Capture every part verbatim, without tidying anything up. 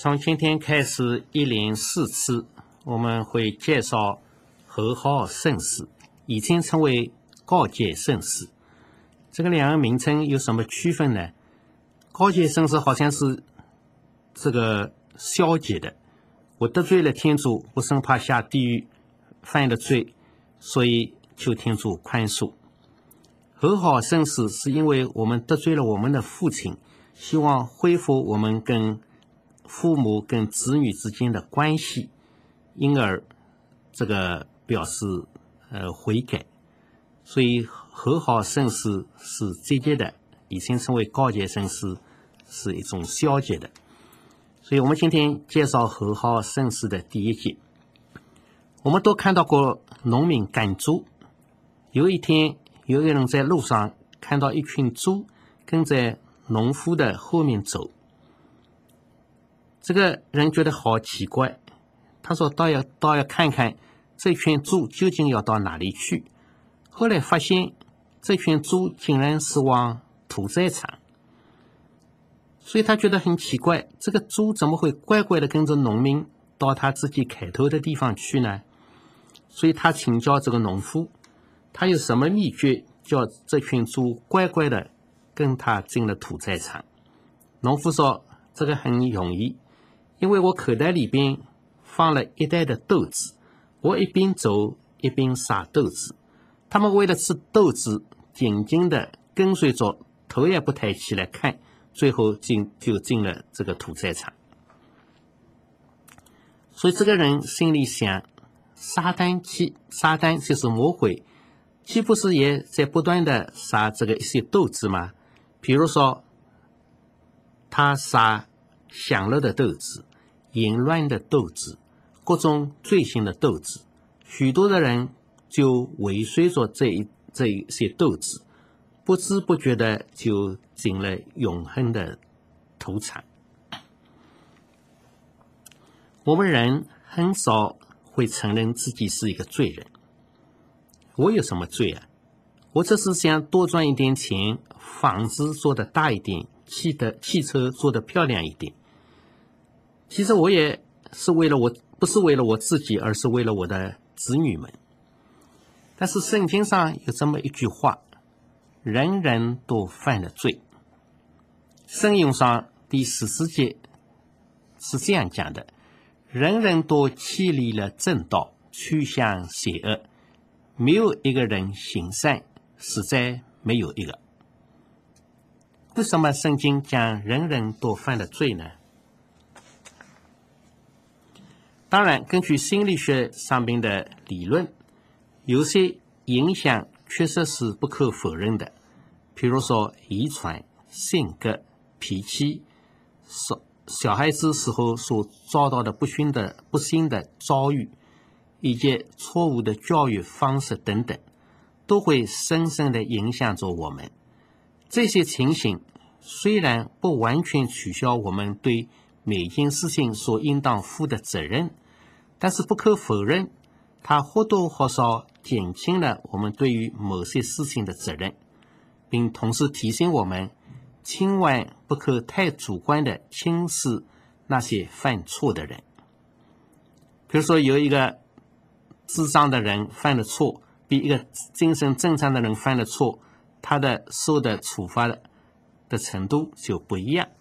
从今天开始，一连四次，我们会介绍和好圣师，已经称为告诫圣师。这个两个名称有什么区分呢？告诫圣师好像是这个消解的，我得罪了天主，我生怕下地狱，犯了罪，所以求天主宽恕。和好圣师是因为我们得罪了我们的父亲，希望恢复我们跟父母跟子女之间的关系，因而这个表示呃悔改。所以和好圣师是积极的，以前称为告诫圣师是一种消解的。所以我们今天介绍和好圣师的第一节。我们都看到过农民赶猪，有一天有一个人在路上看到一群猪跟在农夫的后面走，这个人觉得好奇怪，他说倒要倒要看看这群猪究竟要到哪里去。后来发现这群猪竟然是往屠宰场，所以他觉得很奇怪，这个猪怎么会乖乖的跟着农民到他自己开头的地方去呢？所以他请教这个农夫，他有什么秘诀叫这群猪乖乖的跟他进了屠宰场？农夫说这个很容易，因为我口袋里边放了一袋的豆子，我一边走一边撒豆子，他们为了吃豆子紧紧的跟随着，头也不抬起来看，最后进就进了这个屠宰场。所以这个人心里想，撒旦既撒旦就是魔鬼，岂不是也在不断的撒这个一些豆子吗？比如说他撒享乐的豆子，淫乱的豆子，各种罪行的豆子，许多的人就尾随着这一这一些豆子，不知不觉的就进了永恒的屠场。我们人很少会承认自己是一个罪人。我有什么罪啊？我只是想多赚一点钱，房子做得大一点，汽的汽车做得漂亮一点。其实我也是为了我，不是为了我自己，而是为了我的子女们。但是圣经上有这么一句话，人人都犯了罪。圣咏上第十四节是这样讲的，人人都弃离了正道，趋向邪恶，没有一个人行善，实在没有一个。为什么圣经讲人人都犯了罪呢？当然根据心理学上面的理论，有些影响确实是不可否认的，比如说遗传、性格、脾气，小孩子时候所遭到的不幸的不幸的遭遇，以及错误的教育方式等等，都会深深地影响着我们。这些情形虽然不完全取消我们对每件事情所应当负的责任，但是不可否认，它或多或少减轻了我们对于某些事情的责任，并同时提醒我们千万不可太主观地轻视那些犯错的人。比如说有一个智障的人犯了错，比一个精神正常的人犯了错，他的受的处罚的的程度就不一样。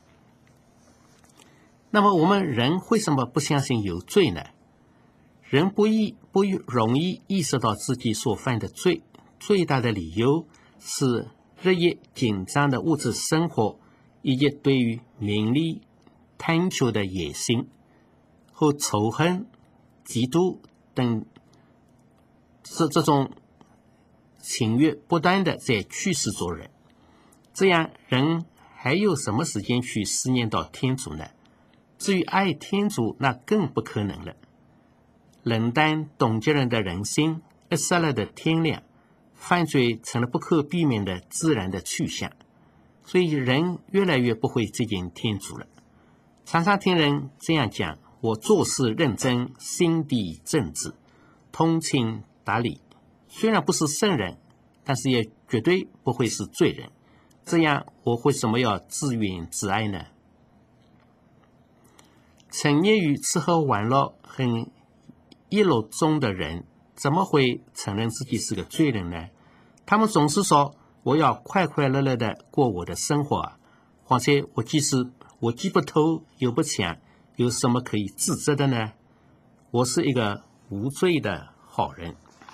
那么我们人为什么不相信有罪呢？人不易不容易意识到自己所犯的罪，最大的理由是日益紧张的物质生活，以及对于名利贪求的野心和仇恨、嫉妒等这这种情欲不断的在驱使着人。这样人还有什么时间去思念到天主呢？至于爱天主，那更不可能了。冷淡冻结人的人心，扼杀了的天良，犯罪成了不可避免的自然的去向，所以人越来越不会接近天主了。常常听人这样讲，我做事认真，心地正直，通情达理，虽然不是圣人，但是也绝对不会是罪人，这样我为什么要自怨自艾呢？ 沉溺于吃喝玩乐和一乐中的人，怎么会承认自己是个罪人呢？他们总是说我要快快乐乐的过我的生活啊，况且我即使我既不偷又不抢，有什么可以自责的呢？我是一个无罪的好人。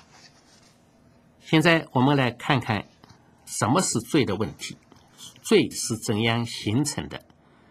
现在我们来看看什么是罪的问题，罪是怎样形成的。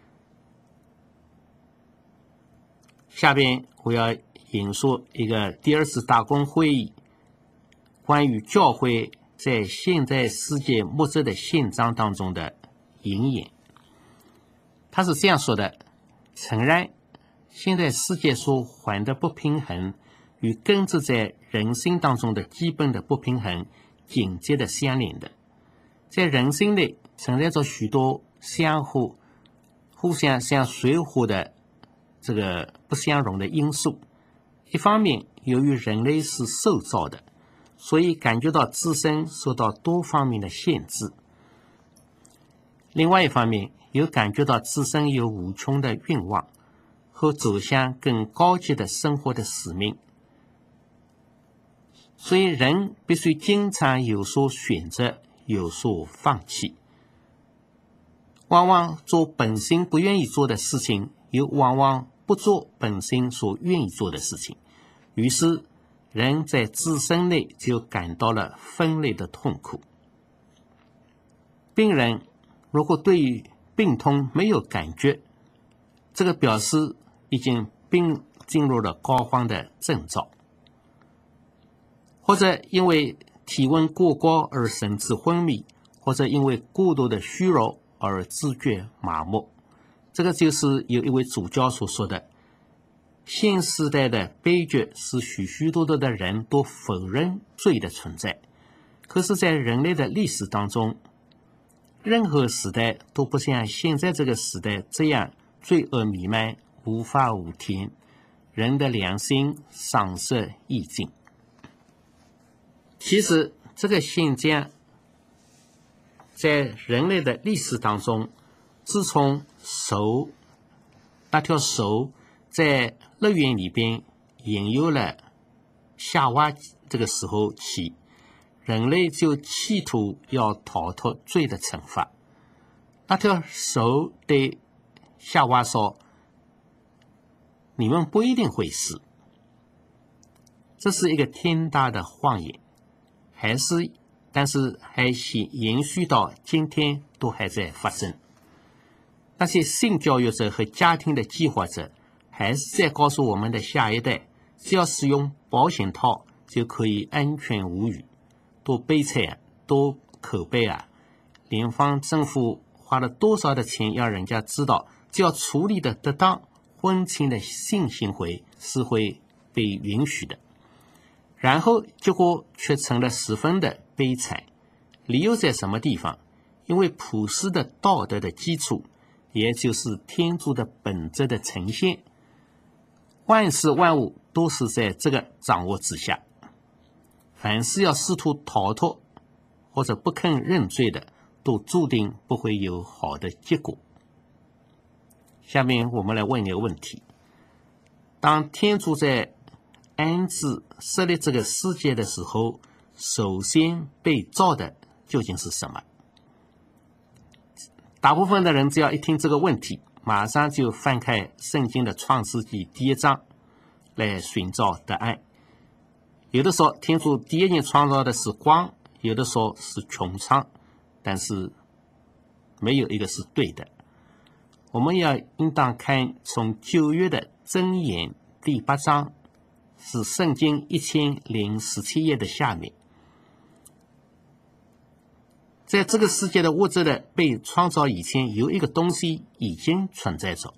下边我要引述一个第二次大公会议关于教会在现在世界末日的宪章当中的引言。他是这样说的：诚然，现在世界所患的不平衡与根植在人心当中的基本的不平衡紧接的相连的，在人心内存在着许多相互互相相随互的这个不相容的因素。一方面，由于人类是受造的，所以感觉到自身受到多方面的限制；另外一方面，又感觉到自身有无穷的愿望和走向更高级的生活的使命，所以人必须经常有所选择，有所放弃，往往做本心不愿意做的事情，又往往不做本心所愿意做的事情，于是人在自身内就感到了分裂的痛苦。病人如果对于病痛没有感觉，这个表示已经病进入了膏肓的征兆，或者因为体温过高而神志昏迷，或者因为过度的虚弱而知觉麻木。这个就是有一位主教所说的，现时代的悲剧是许许多多的人都否认罪的存在，可是在人类的历史当中，任何时代都不像现在这个时代这样罪恶弥漫，无法无天，人的良心丧失意境。其实这个现象在人类的历史当中，自从蛇那条蛇在乐园里边引诱了夏娃这个时候起，人类就企图要逃脱罪的惩罚。那条蛇对夏娃说，你们不一定会死。这是一个天大的谎言，还是但是还延续到今天都还在发生。那些性教育者和家庭的计划者还是在告诉我们的下一代，只要使用保险套就可以安全无虞。多悲惨啊，多可悲啊！联邦政府花了多少的钱让人家知道，只要处理的得当，婚前的性行为是会被允许的，然后结果却成了十分的悲惨。理由在什么地方？因为普世的道德的基础，也就是天主的本质的呈现，万事万物都是在这个掌握之下。凡是要试图逃脱或者不肯认罪的，都注定不会有好的结果。下面我们来问一个问题：当天主在安置设立这个世界的时候，首先被造的究竟是什么？大部分的人只要一听这个问题，马上就翻开圣经的创世纪第一章来寻找答案。有的说天主第一件创造的是光，有的说是穹苍，但是没有一个是对的。我们要应当看从旧约的箴言第八章，是圣经一千零十七页的下面。在这个世界的物质的被创造以前，有一个东西已经存在着。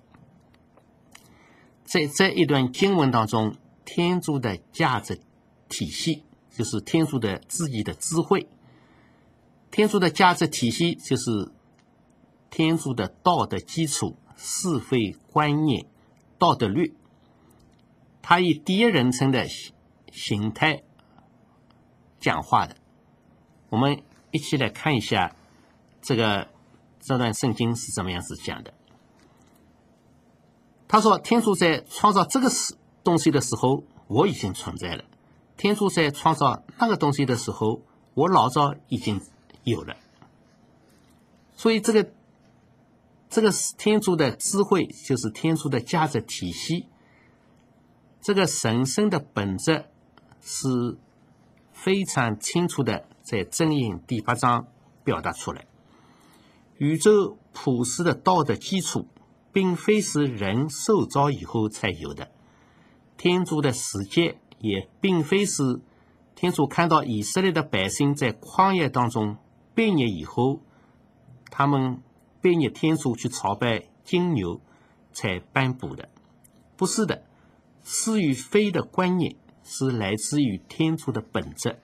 在这一段经文当中，天主的价值体系就是天主的自己的智慧，天主的价值体系就是天主的道德基础、是非观念、道德律。他以第一人称的形态讲话的。我们一起来看一下这个这段圣经是怎么样子讲的。 他说天主在创造这个东西的时候我已经存在了，天主在创造那个东西的时候我老早已经有了。所以这个这个天主的智慧就是天主的价值体系，这个神圣的本质是非常清楚的在箴言第八章表达出来。宇宙普世的道德基础并非是人受造以后才有的，天主的世界也并非是天主看到以色列的百姓在旷野当中悖逆以后，他们悖逆天主去朝拜金牛才颁布的，不是的，是与非的观念是来自于天主的本质，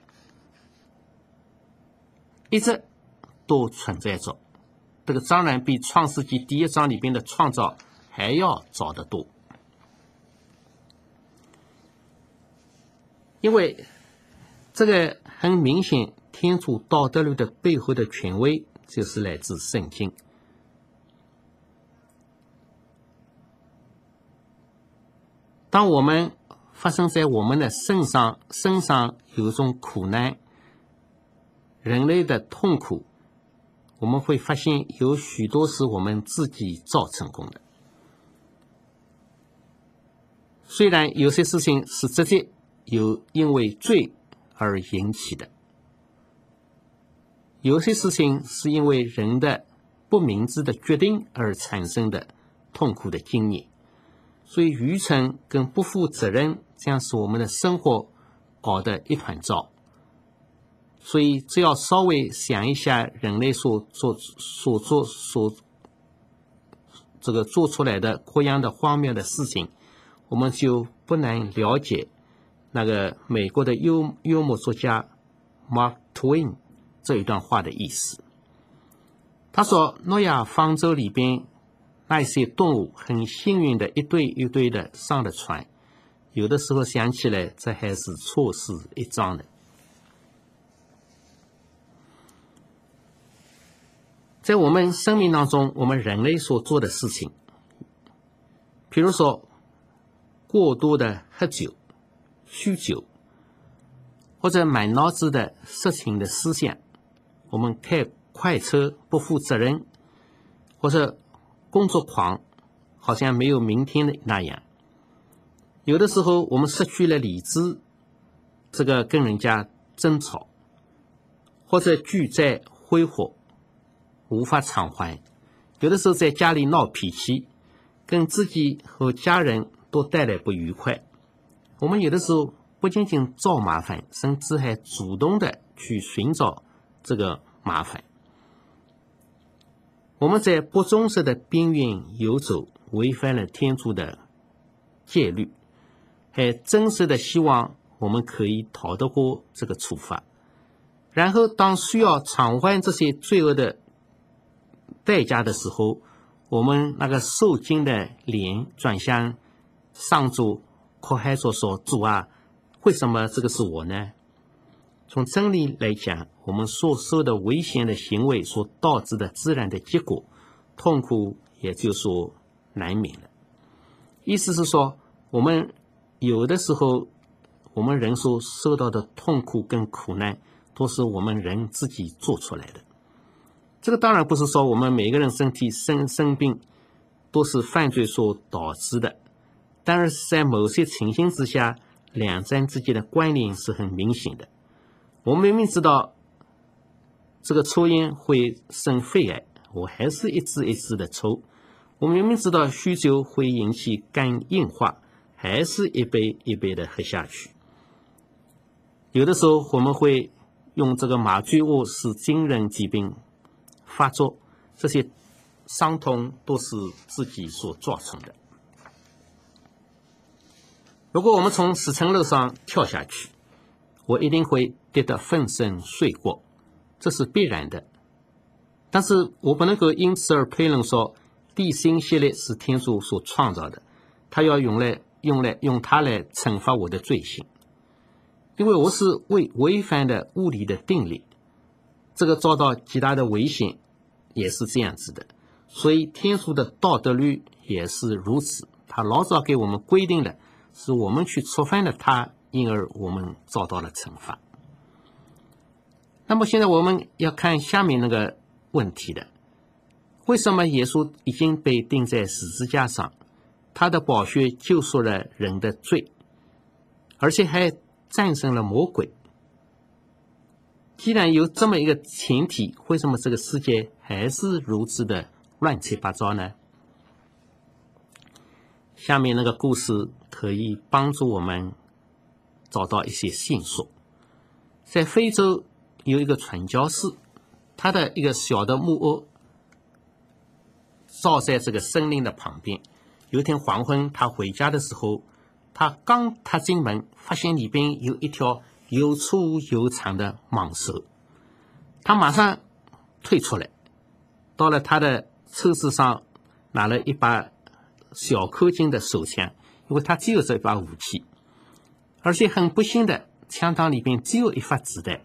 一直都存在着。这个当然比创世纪第一章里边的创造还要早得多。因为这个很明显，天主道德律的背后的权威就是来自圣经。当我们发生在我们的身上身上有一种苦难，人类的痛苦，我们会发现有许多是我们自己造成功的。虽然有些事情是直接有因为罪而引起的，有些事情是因为人的不明智的决定而产生的痛苦的经验。所以愚蠢跟不负责任将使我们的生活搞得一团糟。所以只要稍微想一下人类所做所做所这个做出来的各样的荒谬的事情，我们就不难了解那个美国的幽幽默作家 Mark Twain 这一段话的意思。他说诺亚方舟里边那些动物很幸运的一对一对的上了船，有的时候想起来这还是错事一桩的。在我们生命当中，我们人类所做的事情，比如说过多的喝酒、酗酒，或者满脑子的色情的思想，我们开快车不负责任，或者工作狂，好像没有明天的那样。有的时候我们失去了理智，这个跟人家争吵，或者巨债挥霍无法偿还，有的时候在家里闹脾气，跟自己和家人都带来不愉快。我们有的时候不仅仅找麻烦，甚至还主动的去寻找这个麻烦。我们在不忠实的边缘游走，违反了天主的戒律，还真实的希望我们可以逃得过这个处罚。然后当需要偿还这些罪恶的代价的时候，我们那个受惊的脸转向上主，哭喊着说：主啊，为什么这个是我呢？从真理来讲，我们所受的危险的行为所导致的自然的结果，痛苦也就说难免了。意思是说，我们有的时候我们人所受到的痛苦跟苦难，都是我们人自己做出来的。这个当然不是说我们每个人身体生生病都是犯罪所导致的，但是在某些情形之下，两者之间的关联是很明显的。我明明知道这个抽烟会生肺癌，我还是一支一支的抽。我明明知道酗酒会引起肝硬化，还是一杯一杯的喝下去。有的时候我们会用这个麻醉物使精神疾病发作，这些伤痛都是自己所造成的。如果我们从十层楼上跳下去，我一定会跌得粉身碎骨，这是必然的。但是我不能够因此而推论说地心吸力是天主所创造的，他要用来用来用它来惩罚我的罪行，因为我是违违反的物理的定律，这个遭到极大的危险也是这样子的。所以天主的道德律也是如此， 他老早给我们规定了，是我们去触犯了他，因而我们遭到了惩罚。那么现在我们要看下面那个问题的，为什么耶稣已经被钉在十字架上，他的宝血救赎了人的罪，而且还战胜了魔鬼？既然有这么一个前提，为什么这个世界还是如此的乱七八糟呢？下面那个故事可以帮助我们找到一些线索。在非洲有一个传教士，他的一个小的木屋造在这个森林的旁边。有一天黄昏，他回家的时候，他刚踏进门，发现里边有一条又粗又长的蟒蛇。他马上退出来，到了他的抽屉上拿了一把小口径的手枪，因为他只有这把武器，而且很不幸的，枪膛里边只有一发子弹，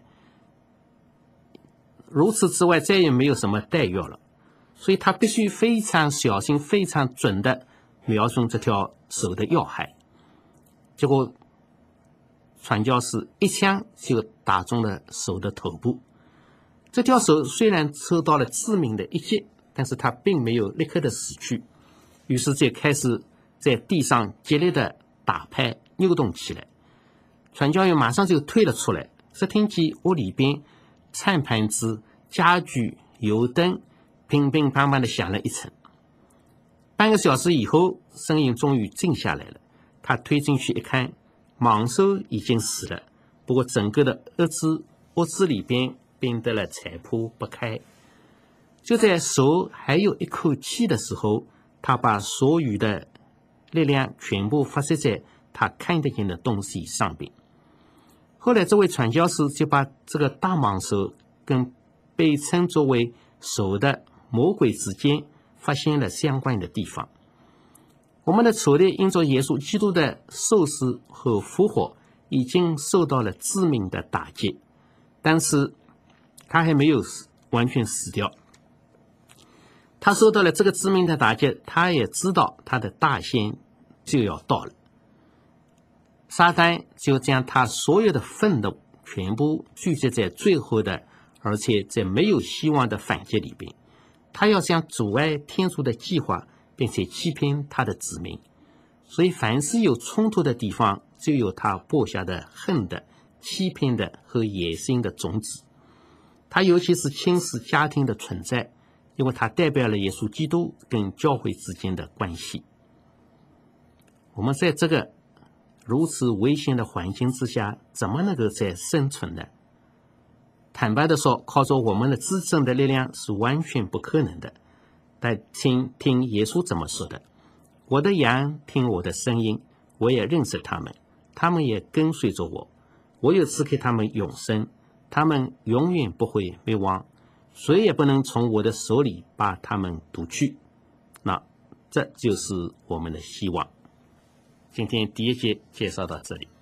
如此之外再也没有什么弹药了，所以他必须非常小心非常准的瞄准这条蛇的要害。结果传教士一枪就打中了蛇的头部。这条蛇虽然受到了致命的一击，但是它并没有立刻的死去，于是就开始在地上激烈的打拍扭动起来。传教员马上就退了出来，只听见屋里边餐盘子、家具、油灯乒乒乓乓的响了一层。半个小时以后，声音终于静下来了。他推进去一看，蟒兽已经死了，不过整个的屋子屋子里边变得了残破不堪。就在手还有一口气的时候，他把所有的力量全部发射在他看得见的东西上边。后来这位传教士就把这个大蟒蛇跟被称作为手的魔鬼之间发现了相关的地方。我们的仇敌因着耶稣基督的受死和复活已经受到了致命的打击，但是他还没有完全死掉。他受到了这个致命的打击，他也知道他的大限就要到了。撒旦就将他所有的愤怒全部聚集在最后的，而且在没有希望的反击里边。他要想阻碍天主的计划，并且欺骗他的子民。所以凡是有冲突的地方，就有他播下的恨的、欺骗的和野心的种子。他尤其是轻视家庭的存在，因为它代表了耶稣基督跟教会之间的关系。我们在这个如此危险的环境之下，怎么能够再生存呢？坦白的说，靠着我们的自身的力量是完全不可能的。但请听耶稣怎么说的：我的羊听我的声音，我也认识他们，他们也跟随着我，我有赐给他们永生，他们永远不会灭亡，谁也不能从我的手里把他们夺去。那这就是我们的希望。今天第一节介绍到这里。